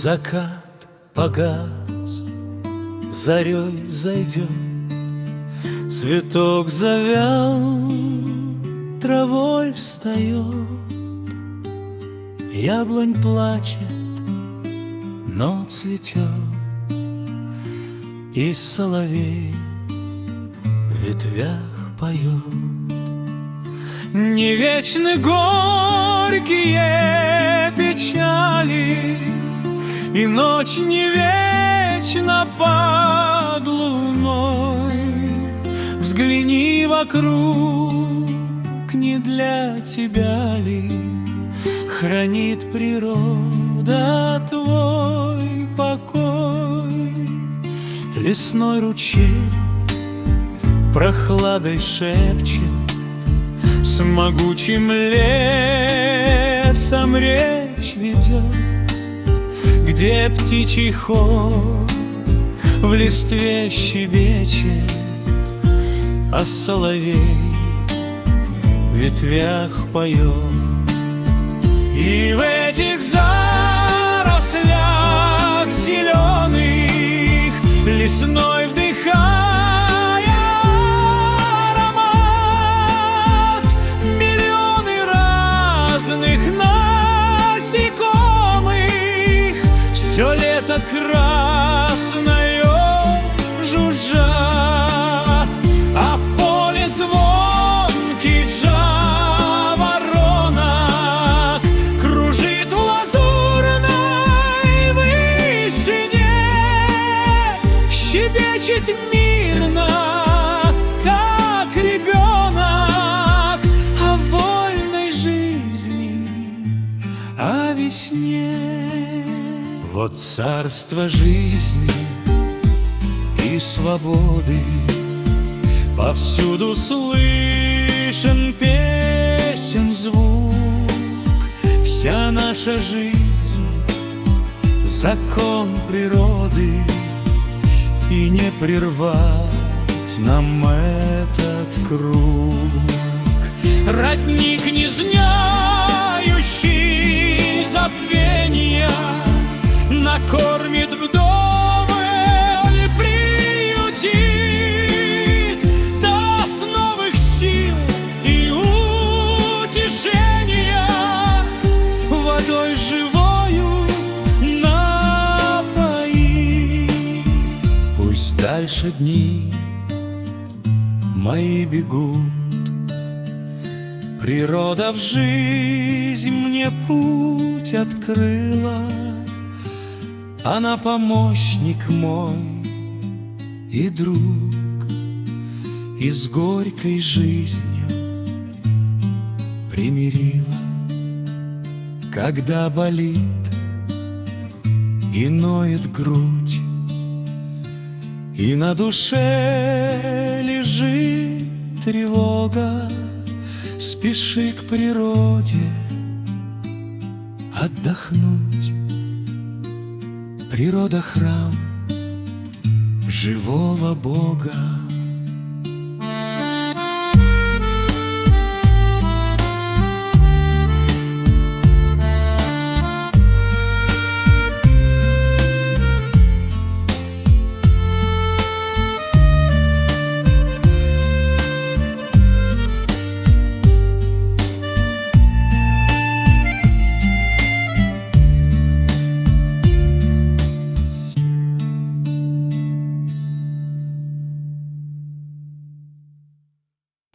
Закат погас, зарей зайдет, цветок завял, травой встает. Яблонь плачет, но цветет, и соловей в ветвях поет. Не вечны горькие печали, и ночь не вечна под луной. Взгляни вокруг, не для тебя ли хранит природа твой покой? Лесной ручей прохладой шепчет, с могучим лесом речь ведет, где птичий хор в листве щебечет, а соловей в ветвях поет. И в этих зарослях зеленых лесной вдыхая аромат, миллионы разных насекомых все лето красное жужжат, а в поле звонкий жаворонок кружит в лазурной вышине, щебечет мирно, как ребенок, о вольной жизни, о весне. Вот царство жизни и свободы, повсюду слышен песен звук. Вся наша жизнь — закон природы, и не прервать нам этот круг. Родник, не знающий забвения, накормит вдоволь, приютит, даст новых сил и утешения, водой живою напоит. Пусть дальше дни мои бегут, природа в жизнь мне путь открыла. Она помощник мой и друг, и с горькой жизнью примирила. Когда болит и ноет грудь, и на душе лежит тревога, спеши к природе отдохнуть. Природа — храм живого Бога.